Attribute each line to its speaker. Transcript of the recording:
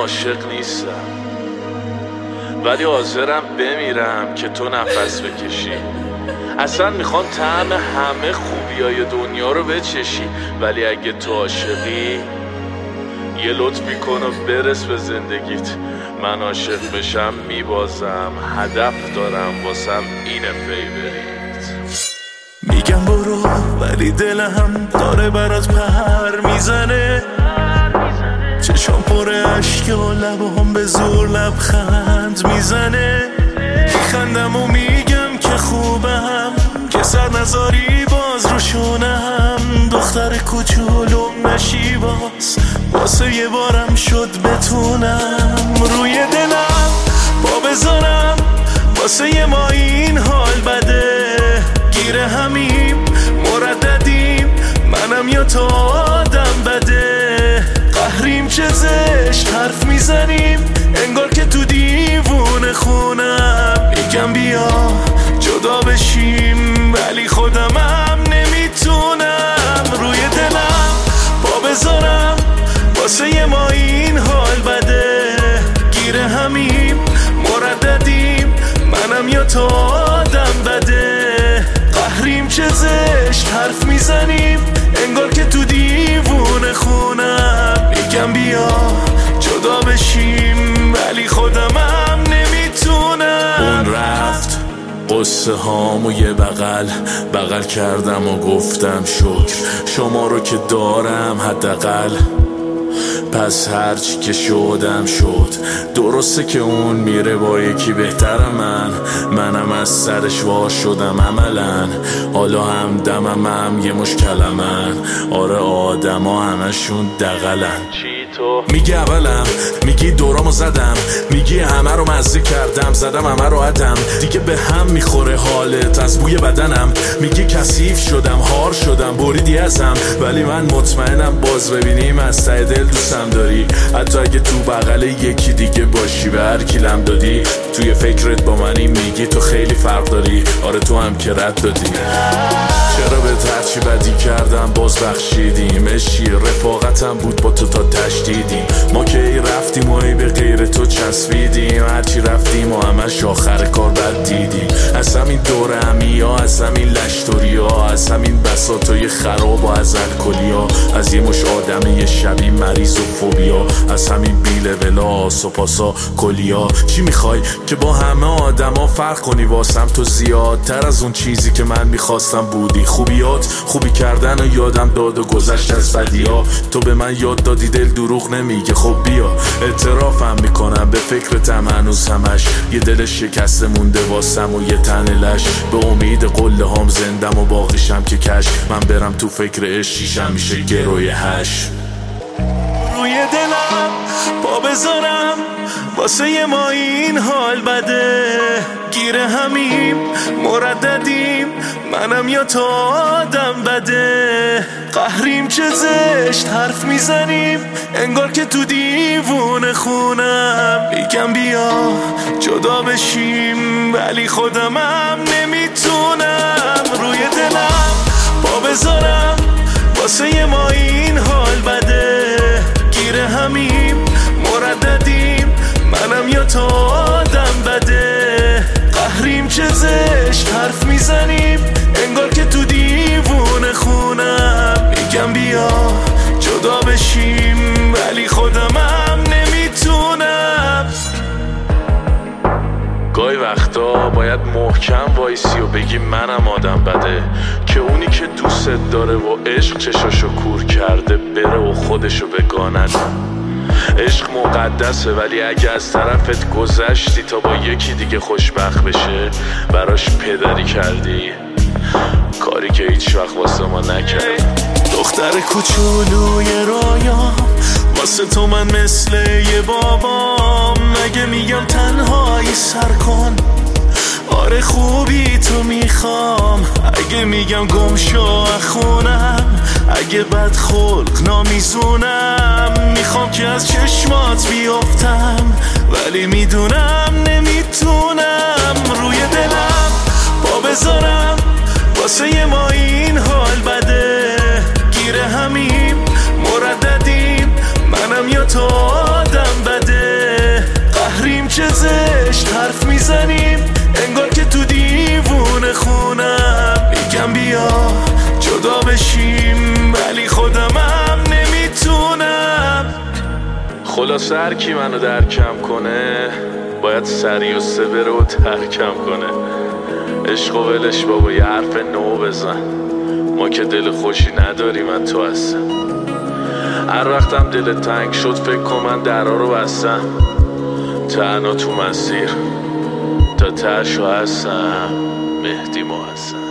Speaker 1: عاشق نیستم، ولی حاضرم بمیرم که تو نفس بکشی. اصلا میخوام طعم همه خوبیای دنیا رو بچشی، ولی اگه تو عاشقی یه لطفی کن و برس به زندگیت. من عاشق بشم میبازم، هدف دارم واسم اینه فیوریت.
Speaker 2: میگم برو ولی دلم داره برات پر میزنه، چشام پر اشک و لبام به زور لبخند میزنه. میخندم و میگم که خوبم، که سر نزاری باز رو شونم. دختر کوچولوم نشی باز، واسه یه بارم شد بتونم روی دلم پا بذارم. واسه یه ما این حال بده، گیره همیم مرددیم، منم یا تو آدم بده. قهریم چه زشت حرف میزنیم، انگار که تو دیوونه خونم. میگم بیا جدا بشیم، ولی خودمم نمیتونم روی دلم پا بذارم. واسه یه ما این حال بده، گیره همیم مرددیم، منم یا تو آدم بده. قهریم چه زشت حرف میزنیم، انگار که تو دیوونه خونم. میگم بیا جدا بشیم، ولی خودمم نمیتونم.
Speaker 1: اون رفت قصه هامو یه بغل کردم و گفتم شکر شما رو که دارم حداقل. پس هرچی که شدم شد، درسته که اون میره با یکی بهتر منم از سرش وا شدم عملا. حالا هم دمم هم یه مشکلم من، آره آدم ها همشون دقلن. تو میگی اولم، میگی دورامو زدم، میگی همه رو مزه کردم، زدم همه رو عدم، دیگه به هم میخوره حالت از بوی بدنم. میگی کثیف شدم، هار شدم، بریدی ازم، ولی من مطمئنم باز ببینیم از ته دل دوستم داری. حتی اگه تو بغل یکی دیگه باشی به هر کی لم دادی، توی فکرت با منی میگی تو خیلی فرق داری. آره تو هم که رد دادی، چرا به هرچی بدی کردم باز بخشیدیم. عشقی رفاقتم بود با تو تا تشدیدیم، ما که ای رفتیم و ای به غیر تو چسبیدیم. هرچی رفتیم و همش آخر کار بد دیدیم. از همین دور همی ها، از همین لشتوری ها، از همین بساطای خراب و از الکلیا، از یه مش آدم یه شبی مریض و فوبیا، از همین بیل ولا سپاسا کلیا. چی میخوای که با همه آدم ها فرق کنی؟ واسم تو زیادتر از اون چیزی که من میخواستم بودی. خوبی کردن و یادم داد و گذشت از بدیا. تو به من یاد دادی دل دروغ نمیگه، خب بیا اعترافم میکنم به فکرتم هنوز همش. یه دل شکسته مونده واسم و یه تن لش، به امید قله هام زندم و باقیشم که کش. من برم تو فکر عشقیشم میشه گروی هش.
Speaker 2: روی دلم پا بذارم، واسه یه ما این حال بده، گیره همیم مرددیم، منم یا تو آدم بده. قهریم چه زشت حرف میزنیم، انگار که تو دیوونه خونم. میگم بیا جدا بشیم، ولی خودمم نمیتونم روی دلم پا بذارم. واسه یه ما این حال بده، گیره همیم مرددیم، منم یا تو آدم بده. قهریم چه زشت حرف میزنیم، انگار که تو دیوونه خونم. میگم بیا جدا بشیم، ولی خودمم نمیتونم.
Speaker 1: گاهی وقتا باید محکم وایسی و بگی منم آدم بده، که اونی که دوست داره و عشق چشاشو کور کرده بره و خودشو بگاند. عشق مقدسه، ولی اگه از طرفت گذشتی تا با یکی دیگه خوشبخت بشه، براش پدری کردی، کاری که هیچ وقت واسه ما نکرد.
Speaker 2: دختر کوچولوی رویام، واسه تو من مثل یه بابام. اگه میگم تنهایی سر کن، آره خوبی تو میخوام. اگه میگم گم شو خونم، اگه بد خلق نامیزونم. میخوام که از چشمات بیافتم، ولی میدونم نمیتونم روی دلم پا بذارم. واسه یه ما این حال بده، گیره همیم مرددیم، منم یا تو آدم بده. بشیم، ولی خودمم نمیتونم.
Speaker 1: خلاص هر کی منو درکم کنه باید سری و سه بره و ترکم کنه. عشق و ولش بابا، یه حرف نو بزن، ما که دل خوشی نداری من تو هستم. هر وقتم دل تنگ شد فکر کن من درها رو بستم، تنها تو مسیر تا تهشو هستم. مهدی محسن.